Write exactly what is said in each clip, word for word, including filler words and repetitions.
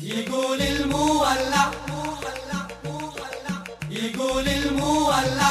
يقول المولع يقول المولع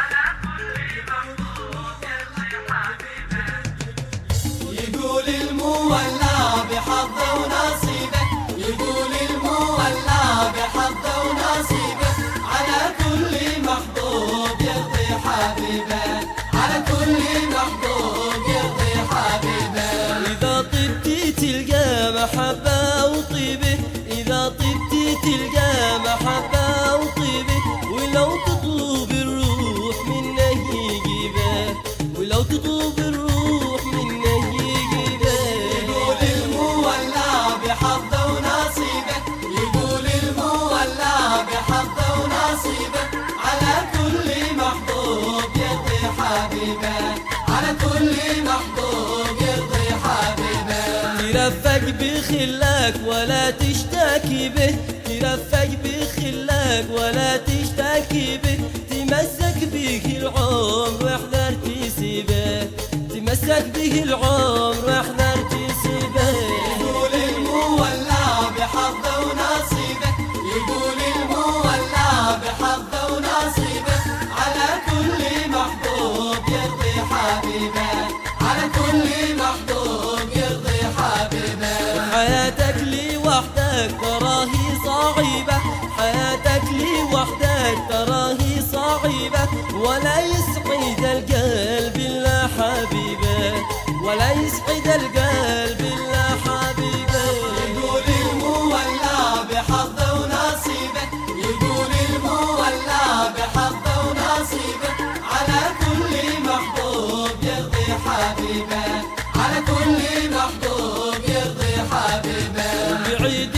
يقول المولع بحظه ونصيبه يقول المولع بحظه ونصيبه على كل محبوب يرضي حبيبه على كل محبوب يرضي حبيبه. إذا طبتي تلقى محبة وطيبة إذا طبتي تلقى محبة وطيبة ولو تطلب الروح منه يجيبه ولو تطلب الروح منه يجيبه. يقول المولع بحظه ونصيبه يقول المولع بحظه ونصيبه على كل محبوب يرضي حبيبه على كل محبوب يرضي حبيبه. ترفق بخلاك ولا تشتكي به ترفق بخلاك ولا تشتكي به تمسك به العمر واحذر تسيبه تمسك به العمر واحذر تسيبه. يقول المولع بحظه ونصيبه يقول المولع بحظه ونصيبه على كل محبوب يرضي حبيبه على كل محبوب يرضي حبيبه. حياتك لي وحدك تراهي صعيبة حياتك لي وحدك تراهي صعيبة ولا يسعد القلب إلا حبيبه ولا يسعد القلب إلا حبيبه. يقول المولع بحظه ونصيبه يقول المولع بحظه ونصيبه على كل محبوب يرضي حبيبه على كل محبوب يرضي حبيبه. بعيد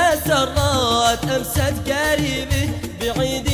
المسرات أمست قريبه بعيد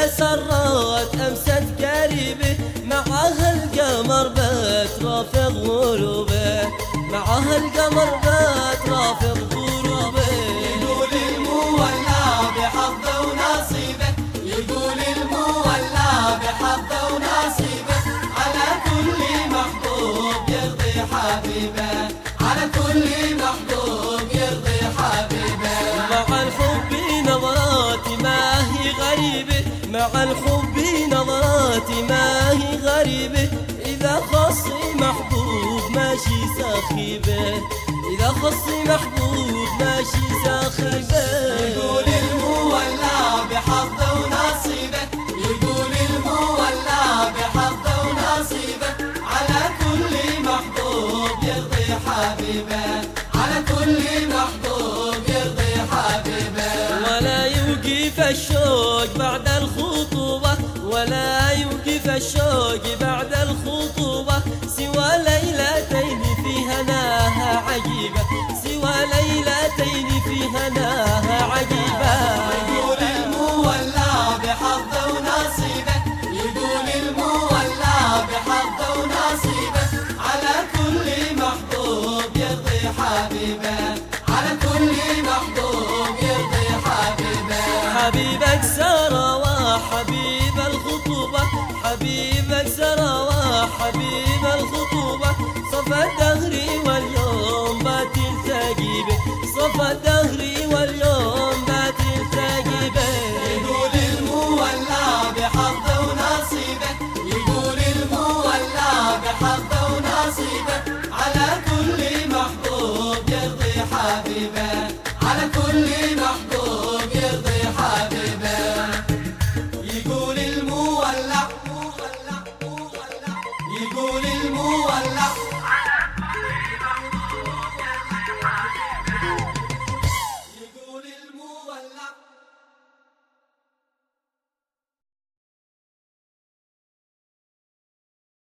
المسرات أمست قريبه معها القمر بات رافض غروبه معها القمر بات رافض غروبه. يقول المولع بحظه ونصيبه يقول المولع بحظه ونصيبه على كل محبوب يرضي حبيبه على كل محبوب يرضي حبيبه. مع الحب نظراتي ما هي غريبة مع الحب نظراتي ما هي غريبة إذا خصي محبوب ماشي ساخيبة إذا خصي محبوب ماشي ساخيبة. يقول المولع بحظه ونصيبه يقول المولع بحظه ونصيبه على كل محبوب يرضي حبيبه على كل محبوب يرضي حبيبه. ولا يوقف الشوق بعد الخطوبة ولا يوقف الشوق بعد الخطوبة سوى ليلتين في هناها عجيبة سوى ليلتين في هناها عجيبة. يقول المولع بحظه ونصيبه يقول المولع بحظه ونصيبه على كل محبوب يرضي حبيبه على كل محبوب يرضي حبيبه. حبيبك سرى وحبيب الخطوبة حبيبك سرى وحبيب الخطوبة صفى الدهر واليوم بات التقي به صفى الدهر واليوم بات التقي به. يقول المولع بحظه ونصيبه يقول المولع بحظه ونصيبه على كل محبوب يرضي حبيبه على كل محبوب